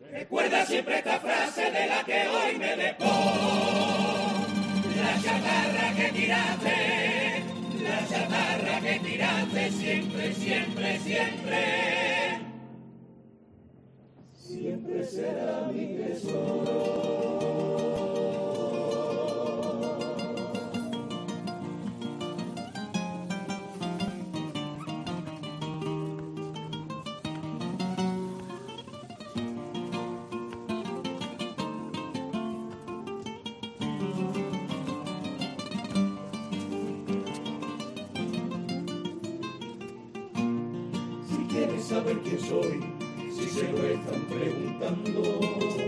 Recuerda siempre esta frase de la que hoy me despó. La chatarra que tiraste, la chatarra que tiraste, siempre, siempre, siempre. Siempre será mi tesoro. Saber quién soy, si se lo están preguntando.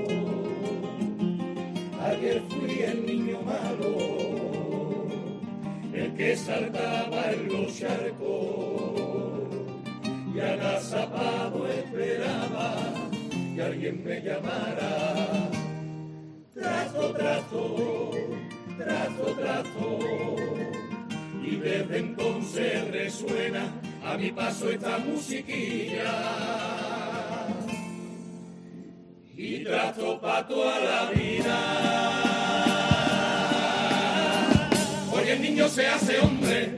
Ayer fui el niño malo, el que saltaba en los charcos y agazapado esperaba que alguien me llamara. Trato, trato, trato, trato, y desde entonces resuena a mi paso esta musiquilla y trato pa' toda la vida. Hoy el niño se hace hombre,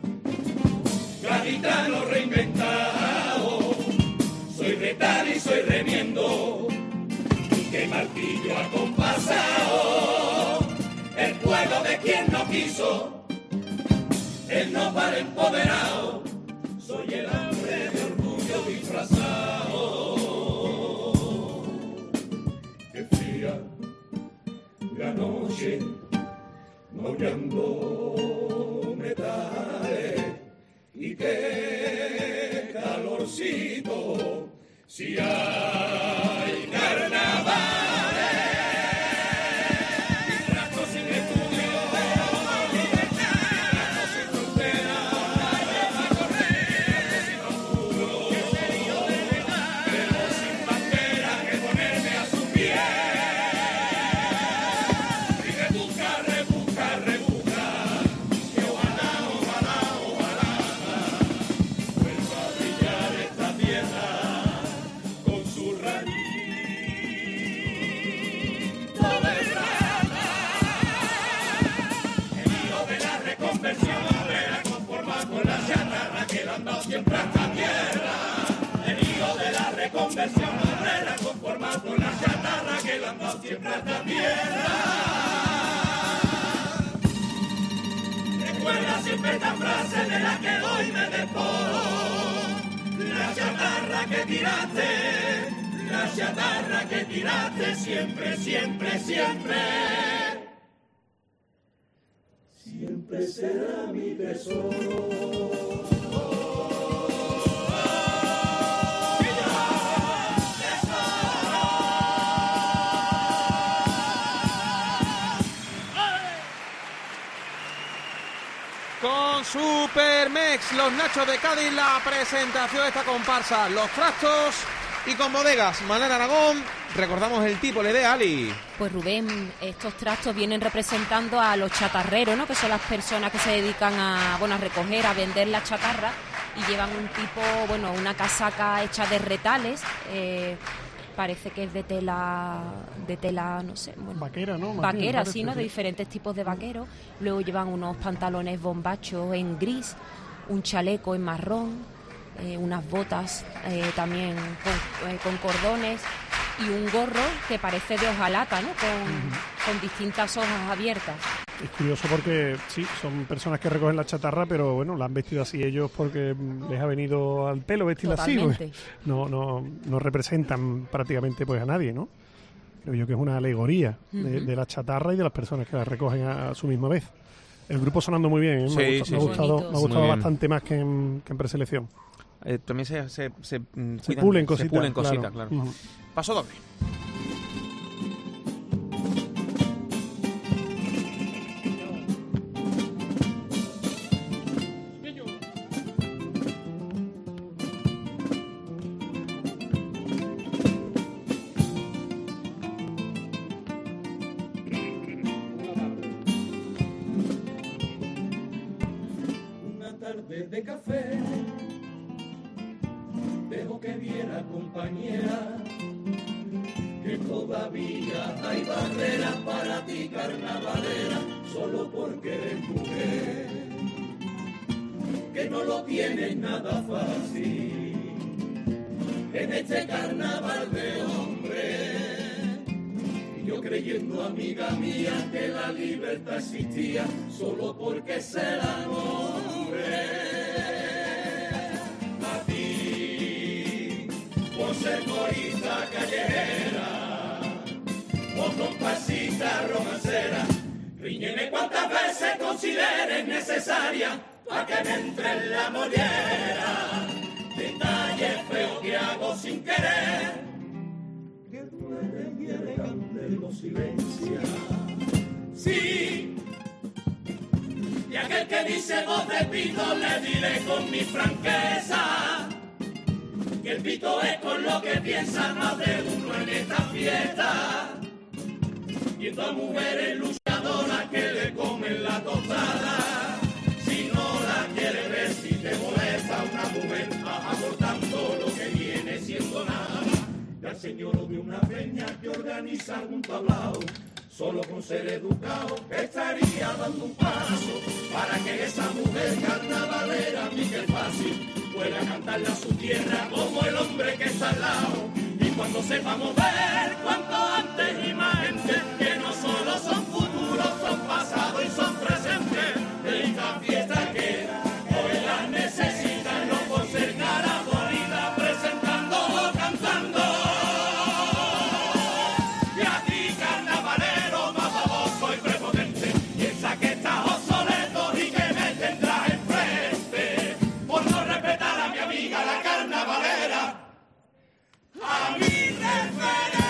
gaditano reinventado. Soy retal y soy remiendo, que martillo acompasado. El pueblo de quien no quiso, el no para empoderado. Soy el hambre de orgullo disfrazado. Qué fría la noche, maullando metales, y qué calorcito si hay carnaval. Siempre hasta tierra, el hijo de la reconversión obrera, conformado con la chatarra que lo han dado siempre hasta tierra. Recuerda siempre esta frase de la que hoy me desporo. La chatarra que tiraste, la chatarra que tiraste, siempre, siempre, siempre. Siempre será mi tesoro. Con Supermex, los Nachos de Cádiz, la presentación de esta comparsa, los trastos, y con Bodegas Manal Aragón, recordamos el tipo, le dé Ali. Pues Rubén, estos trastos vienen representando a los chatarreros, ¿no? Que son las personas que se dedican a recoger, a vender la chatarra, y llevan un tipo, una casaca hecha de retales, parece que es de tela, no sé, vaquera, ¿no? Vaquera, sí, ¿no? De diferentes tipos de vaqueros. Luego llevan unos pantalones bombachos en gris, un chaleco en marrón, unas botas también con cordones, y un gorro que parece de hojalata, ¿no? Con distintas hojas abiertas. Es curioso porque sí, son personas que recogen la chatarra, pero la han vestido así ellos porque les ha venido al pelo vestirla así. Pues, no representan prácticamente pues a nadie, ¿no? Creo yo que es una alegoría de la chatarra y de las personas que la recogen a su misma vez. El grupo sonando muy bien, ¿eh? Me ha gustado bastante más que en preselección. También se pulen cositas. Claro. Paso doble. De café, dejo que viera compañera Todavía hay barreras para ti, carnavalera, solo porque eres mujer, que no lo tienes nada fácil en este carnaval de hombres. Y yo creyendo, amiga mía, que la libertad existía solo porque será hombre. A ti, por ser corista callejera o compasita romancera, riñeme cuantas veces consideres necesaria pa' que me entre en la mollera. Detalle feo que hago sin querer, que duele y elegante lo silencia. Sí, y aquel que dice voz de pito le diré con mi franqueza que el pito es con lo que piensa más de uno en esta fiesta. Viendo a mujeres luchadoras que le comen la tostada. Si no la quieres ver, si te molesta una mujer, vas abortando lo que viene siendo nada. Ya el señor de una peña que organiza un tablao, solo con ser educado estaría dando un paso para que esa mujer carnavalera, Miguel Fácil, pueda cantarle a su tierra como el hombre que está al lado. Y cuando sepamos ver cuanto antes y más gente, que no solo son futuros, son pasados y son presentes de esta fiesta que hoy la necesitan, no por ser cara bonita, presentando o cantando. Y a ti, carnavalero, más baboso y prepotente, piensa que estás obsoleto y que me tendrás enfrente por no respetar a mi amiga la carnavalera, a mi referente.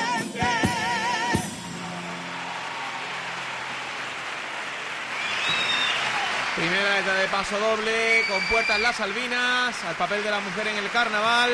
Primera letra de paso doble, con puertas las Salvinas, al papel de la mujer en el carnaval.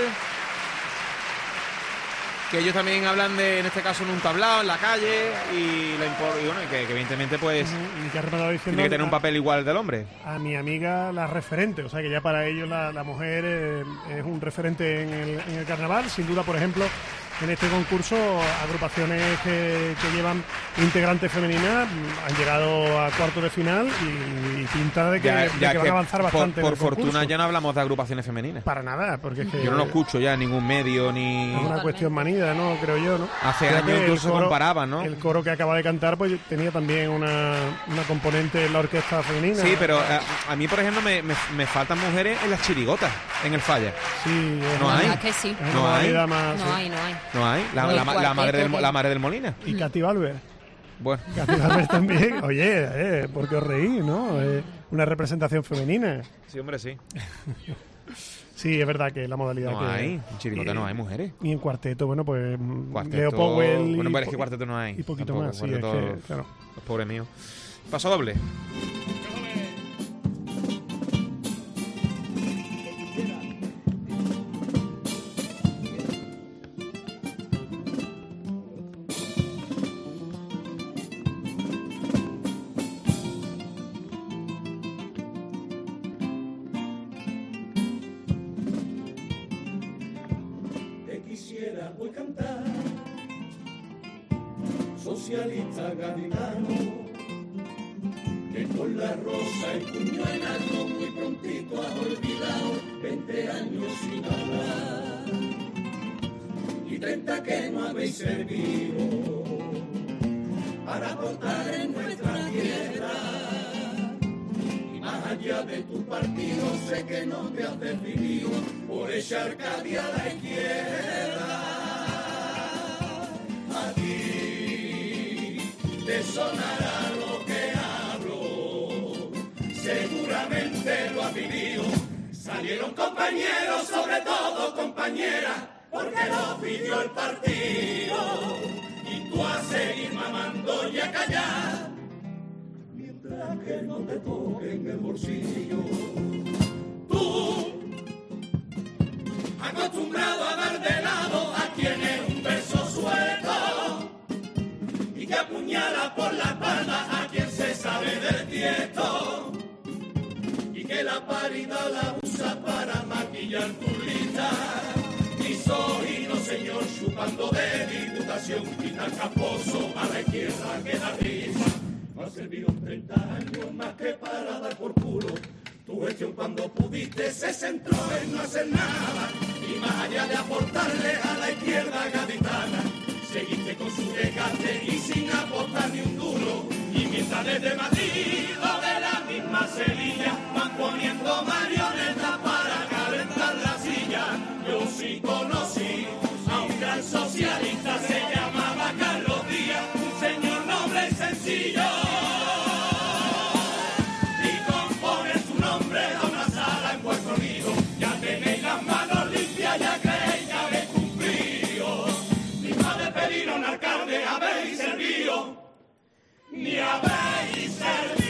Que ellos también hablan de, en este caso, en un tablao, en la calle, y bueno, que evidentemente pues tiene que tener un papel igual del hombre. A mi amiga la referente, o sea que ya para ellos la mujer es un referente en el carnaval. Sin duda, por ejemplo, en este concurso, agrupaciones que llevan integrantes femeninas han llegado a cuartos de final y pinta de que van a avanzar bastante. Por fortuna ya no hablamos de agrupaciones femeninas. Para nada, porque es que yo no lo escucho ya en ningún medio ni. Es una cuestión manida, ¿no? Creo yo, ¿no? Hace años incluso comparaban, ¿no? El coro que acaba de cantar pues tenía también una componente en la orquesta femenina. Sí, pero a mí, por ejemplo, me faltan mujeres en las chirigotas, en el Falla. Sí, no hay. Es que sí. No hay. No hay. La madre del Molina. Y Katy Valver. Bueno. Katy Valver también. Oye, ¿por qué os reís, no? Una representación femenina. Sí, hombre, sí. Sí, es verdad que la modalidad no que hay. En chirigota no hay mujeres. Y en cuarteto, bueno, pues cuarteto, Leo Powell. Bueno, pero es que cuarteto no hay. Y poquito tampoco, más, sí, es que, claro. Pobre mío. Paso doble. Voy a cantar, socialista gaditano, que con la rosa y puño en alto muy prontito has olvidado 20 años sin hablar y 30 que no habéis servido para aportar en nuestra tierra. Y más allá de tu partido sé que no te has definido por esa Arcadia a la izquierda. A ti te sonará lo que hablo, seguramente lo has vivido. Salieron compañeros, sobre todo compañeras, porque lo pidió el partido. Y tú a seguir mamando y a callar, mientras que no te toquen el bolsillo. Tú, acostumbrado a dar de lado a quien es un verso suelto y que apuñala por la espalda a quien se sabe del tiesto y que la paridad la usa para maquillar tu lista. Y soy no señor chupando de diputación y tan camposo a la izquierda que da risa. No ha servido 30 años más que para dar por culo. Tu gestión cuando pudiste se centró en no hacer nada y más allá de aportarle a la izquierda gaditana, seguiste con su desgaste y sin aportar ni un duro. Y mientras desde Madrid o de la misma Sevilla van poniendo marionetas para calentar la silla, yo sí conocí a un gran socialista, se llamaba Carlos Díaz, un señor noble y sencillo. Y con poner su nombre a una sala en vuestro nido, ya tenéis las manos limpias, ya creéis que habéis cumplido. Ni más de pedir a un alcalde habéis servido, ni habéis servido.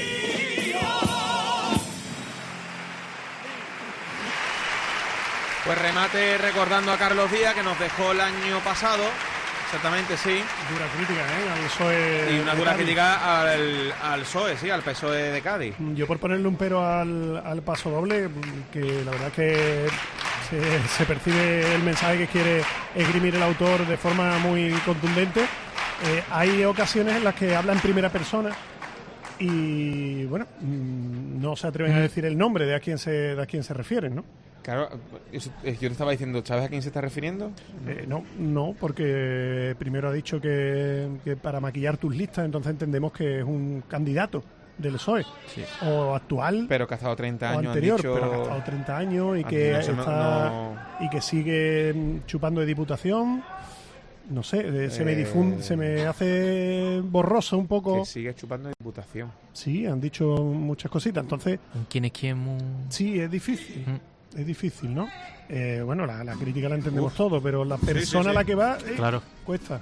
Pues remate recordando a Carlos Díaz, que nos dejó el año pasado. Exactamente, sí. Dura crítica, al PSOE. Y una dura crítica al PSOE, sí, al PSOE de Cádiz. Yo por ponerle un pero al paso doble, que la verdad es que se percibe el mensaje que quiere esgrimir el autor de forma muy contundente. Hay ocasiones en las que habla en primera persona y, bueno, no se atreven a decir el nombre de a quién se refieren, ¿no? Claro, yo te estaba diciendo, ¿sabes a quién se está refiriendo? No, porque primero ha dicho que para maquillar tus listas, entonces entendemos que es un candidato del PSOE, sí. O actual, pero que ha estado 30 años, o anterior, dicho, pero que ha estado 30 años y que y que sigue chupando de diputación. No sé, se me hace borroso un poco. Que sigue chupando de diputación. Sí, han dicho muchas cositas, entonces... ¿Quién es quién? Sí, es difícil. Es difícil, ¿no? Bueno, la crítica la entendemos todo, pero la persona a la que va, claro, cuesta.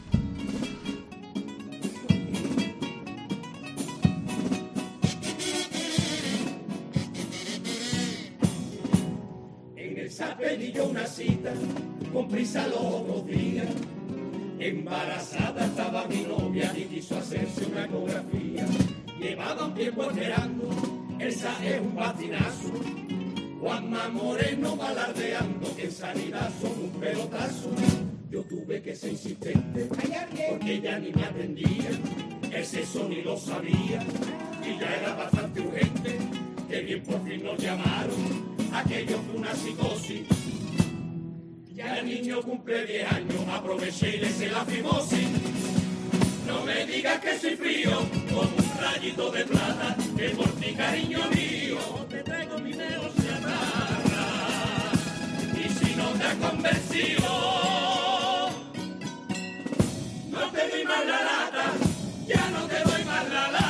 En el Zapelillo una cita, con prisa los otros días. Embarazada estaba mi novia y quiso hacerse una ecografía. Llevaba un tiempo esperando, Elsa es un patinazo. Juanma Moreno balardeando, que en sanidad son un pelotazo. Yo tuve que ser insistente, porque ella ni me atendía, el sexo ni lo sabía, y ya era bastante urgente, que bien por fin nos llamaron, aquello fue una psicosis. Ya el niño cumple 10 años, aproveché y le hice la fimosis. No me digas que soy frío, como un rayito de plata, que por ti, cariño mío, te traigo mi negociatarra. Y si no te has convencido, no te doy más la lata, ya no te doy más la lata.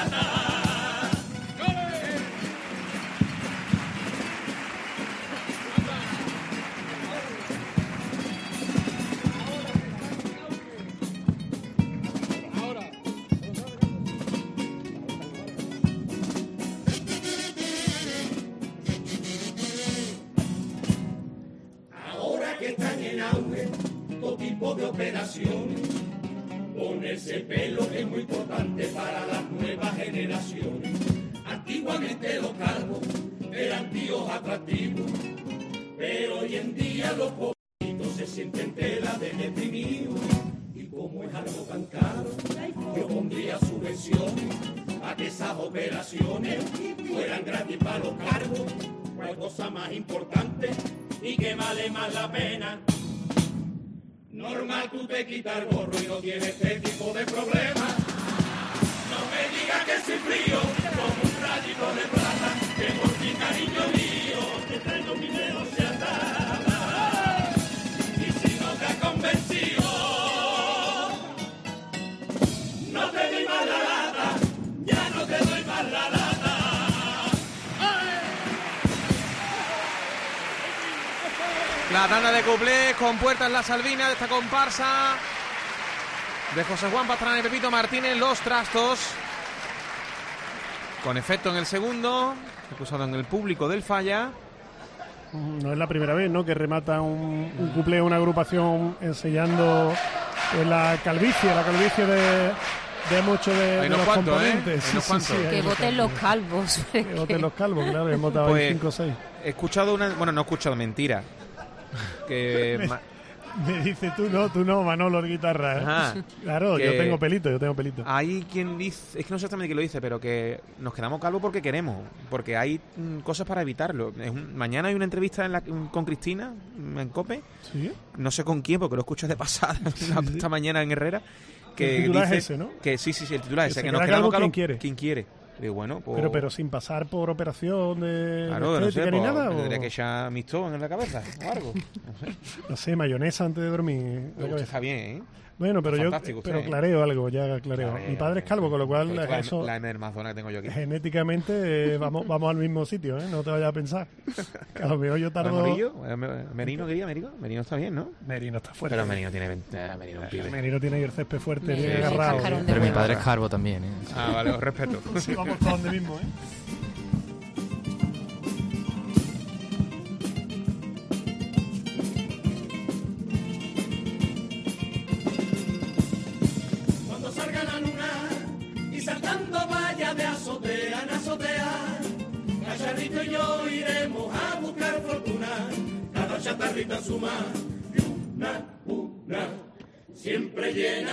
De operaciones, ponerse pelo es muy importante para las nuevas generaciones. Antiguamente los calvos eran tíos atractivos, pero hoy en día los poquitos se sienten tela de deprimidos. Y como es algo tan caro, yo pondría subvenciones a que esas operaciones fueran gratis para los cargos. ¿Cuál cosa más importante y que vale más la pena? Normal, tú te quitas el gorro y no tienes este tipo de problemas. No me digas que soy frío, como un rayito de plata, que por ti, cariño mío, te traigo mi negociatada. Y si no te has convencido, no te doy más la lata, ya no te doy más la lata. La tanda de cuplés con Puertas La Salvina de esta comparsa de José Juan Pastrana y Pepito Martínez, Los Trastos, con efecto en el segundo, acusado en el público del Falla. No es la primera vez, ¿no?, que remata un cuplé, una agrupación enseñando la calvicie de muchos de los componentes. Sí, que voten los calvos. Que voten los calvos, claro, hemos votado pues, 5 o 6. He escuchado no he escuchado, mentira. Que Me dice tú no, Manolo, guitarra. Ajá. Claro, yo tengo pelito. Hay quien dice, es que no sé exactamente quién lo dice, pero que nos quedamos calvos porque queremos, porque hay cosas para evitarlo. Mañana hay una entrevista con Cristina en COPE, ¿sí? No sé con quién, porque lo escucho de pasada esta mañana en Herrera. Que el titular dice es ese, ¿no? Que sí, el titular es ese, que nos quedamos calvos. ¿Quién quiere? Digo, bueno, pues... pero sin pasar por operación de claro, estética ni nada. Tendría que echar mistón en la cabeza o algo. No sé, mayonesa antes de dormir. Está bien, ¿eh? Bueno, pero clareo algo, clareo. Mi padre es calvo, con lo cual eso... La M del Mazona que tengo yo aquí. Genéticamente vamos al mismo sitio, ¿eh? No te vayas a pensar. Que a lo mejor yo tardo... Merino está bien, ¿no? Merino está fuerte. Pero Merino tiene un pibe. Merino tiene el césped fuerte, bien agarrado. Pero mi padre es calvo también, ¿eh? Ah, vale, os respeto. Sí, vamos todos donde mismo, ¿eh? Cacharrito y yo iremos a buscar fortuna, cada chatarrita suma y una siempre llena.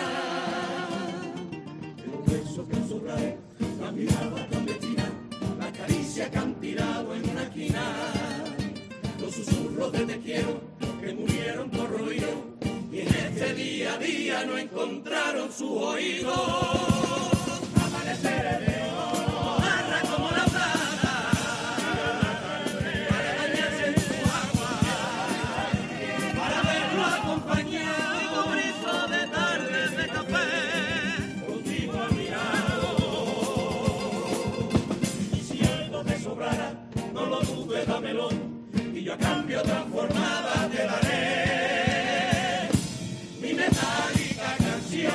Los besos que han sobrado, la mirada clandestina, la caricia que han tirado en una esquina, los susurros de te quiero que murieron corroídos y en este día a día no encontraron su oído. Amanecer de dámelo y yo a cambio transformada te daré mi metálica canción,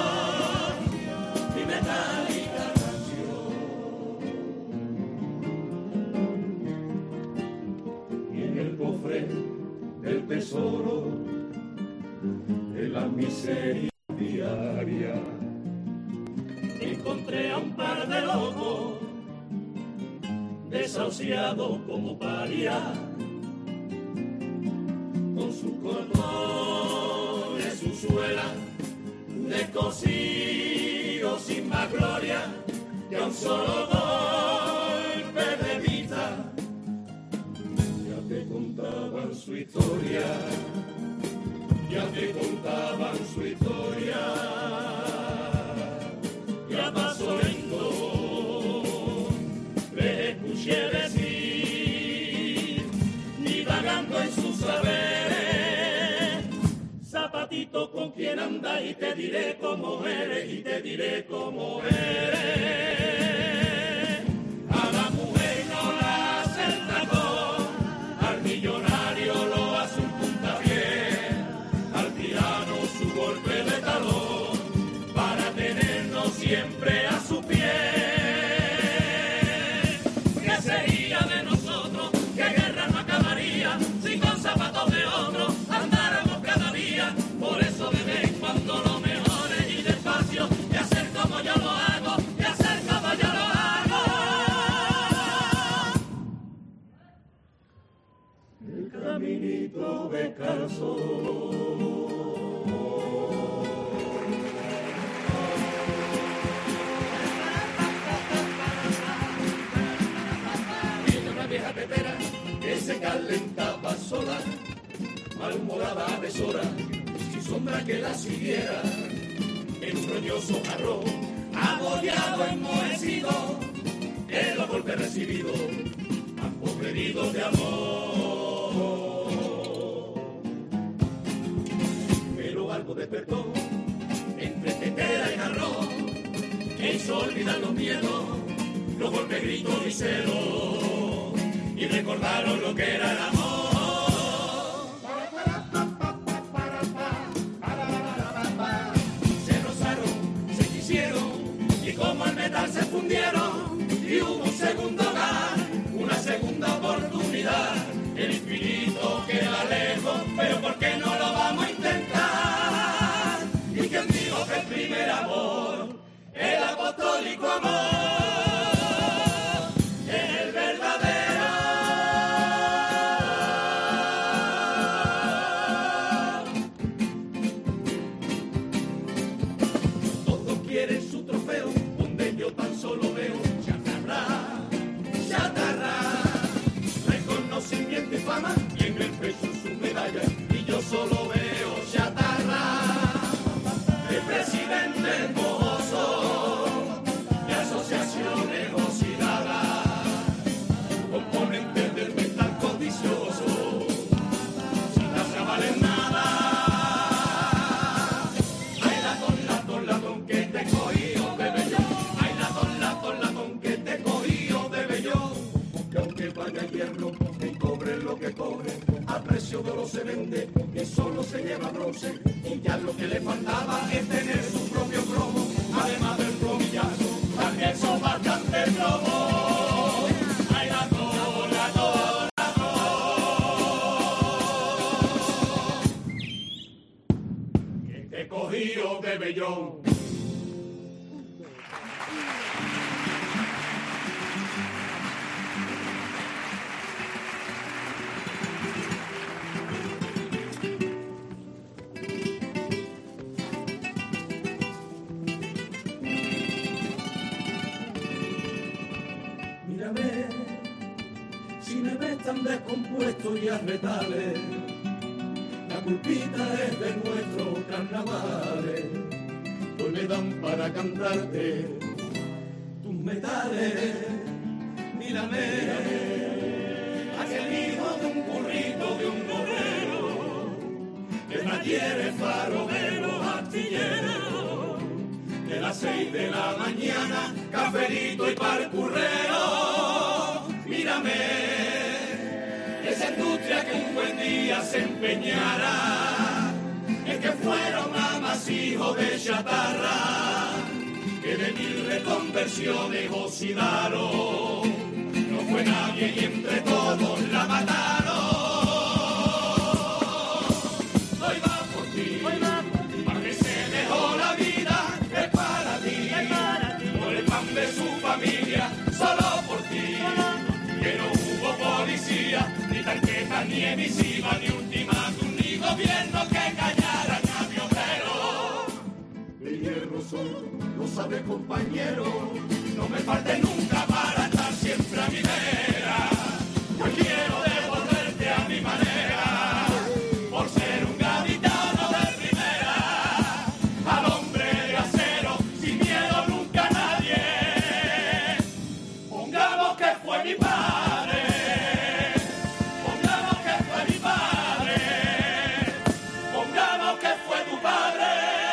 mi metálica canción. Y en el cofre del tesoro de la miseria diaria encontré a un par de locos desahuciado como paria, con su cordón de su suela, descosido sin más gloria, que a un solo golpe de vista ya te contaban su historia, ya te contaban su historia, ya pasó lento. Escuché decir, divagando en sus saberes, zapatito con quien anda y te diré cómo eres, y te diré cómo eres. A la mujer no la hace el tacón, al millonario lo hace un puntapié, al tirano su golpe de talón, para tenernos siempre a su pie. Si con zapatos de otro andáramos cada día, por eso bebé, cuando lo mejores y despacio, y hacer como yo lo hago, y hacer como yo lo hago. El caminito descalzo. Viene una vieja tetera que se calentaba sola, malhumorada a deshora, sin sombra que la siguiera, en un roñoso jarrón, abollado, enmohecido, de los golpes recibidos, heridos de amor. Pero algo despertó, entre tetera y jarrón, que hizo olvidar los miedos, los golpes, gritos y celos, y recordaron lo que era el amor. Se rozaron, se quisieron, y como el metal se fundieron, y hubo un segundo hogar, una segunda oportunidad. El infinito queda lejos, pero ¿por qué no lo vamos a intentar? Y quien dijo que el primer amor, el apostólico amor, es el verdadero. quieren su trofeo, donde yo tan solo veo chatarra, chatarra, reconocimiento y fama, y en el pecho su medalla, y yo solo veo chatarra, el presidente mozo, de asociaciones oxidadas, componentes del metal codicioso, sin las valen nada. Ay, latón, que te cogió de bello. Ay, latón, que te cogió de bello. Que aunque vaya hierro, que cobre lo que cobre, a precio de oro se vende, y solo se lleva bronce, y ya lo que le faltaba es tener su propio cromo, además del plomillazo, también son bastante plomo. Ay, latón, que te cogió de bellón. Mírame, si me ves tan descompuesto y arretales, la culpita es de nuestros carnavales. Hoy me dan para cantarte tus metales. Mírame, aquel hijo de un currito de un obrero, de talleres faroleros astilleros, de las 6 de la mañana, cafelito y parcurrero. Mírame, esa industria que un buen día se empeñara, es que fueron amasijos de chatarra, que de 1000 reconversiones oxidaron, no fue nadie y entre todos la mataron. Hoy va por ti, para que se dejó la vida, es para ti, por el pan de su familia, solo por ti, que no hubo policía, ni tarjeta, ni emisiva, ni ultimátum, ni gobierno que callara a mi obrero. De hierro soy, lo sabe compañero, no me falte nunca para estar siempre a mi vera. Yo quiero devolverte a mi manera, por ser un gaditano de primera, al hombre de acero, sin miedo nunca a nadie. Pongamos que fue mi padre, pongamos que fue mi padre, pongamos que fue tu padre.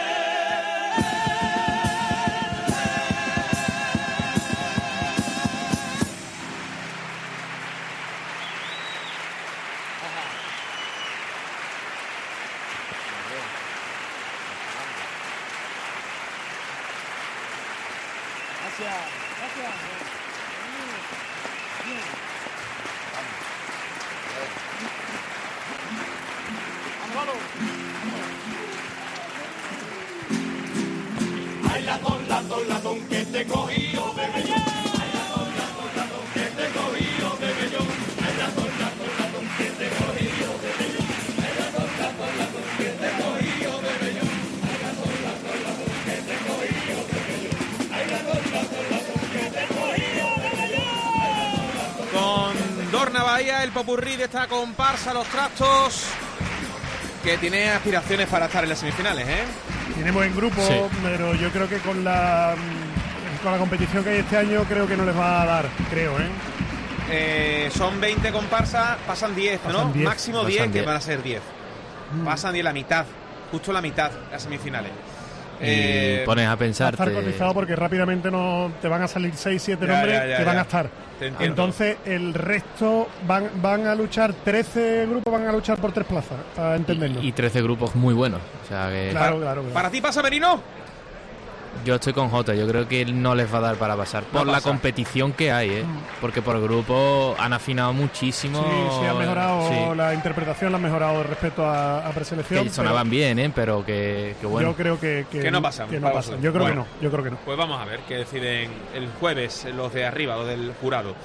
Ay, latón, que te cogió de bellón. Ay, latón, que te cogió de bellón. Ay, latón, que te cogió de bellón. Ay, latón, que te cogió de bellón. Ay, latón, que te cogió de bellón. Ay, latón, que te cogió de bellón. Con Dorna Bahía, el popurrí de esta comparsa Los Trastos, que tiene aspiraciones para estar en las semifinales, ¿eh? Tiene buen grupo, sí, pero yo creo que con la competición que hay este año creo que no les va a dar, creo, son 20 comparsas, pasan 10, ¿no? 10, máximo 10, que van a ser 10. Pasan 10, la mitad, justo la mitad, las semifinales. Y pones a pensar. Va a estar cotizado porque rápidamente no te van a salir 6-7 nombres que van a estar. Entonces el resto van a luchar, 13 grupos van a luchar por 3 plazas, para entenderlo. Y 13 grupos muy buenos. O sea que claro. ¿Para ti pasa, Merino? Yo estoy con Jota, yo creo que no les va a dar para pasar por la competición que hay, porque por grupo han afinado muchísimo. Sí, han mejorado, la interpretación la han mejorado respecto a preselección. Que sonaban bien, pero que bueno. Yo creo que no pasan. Yo creo que no. Pues vamos a ver qué deciden el jueves los de arriba, los del jurado.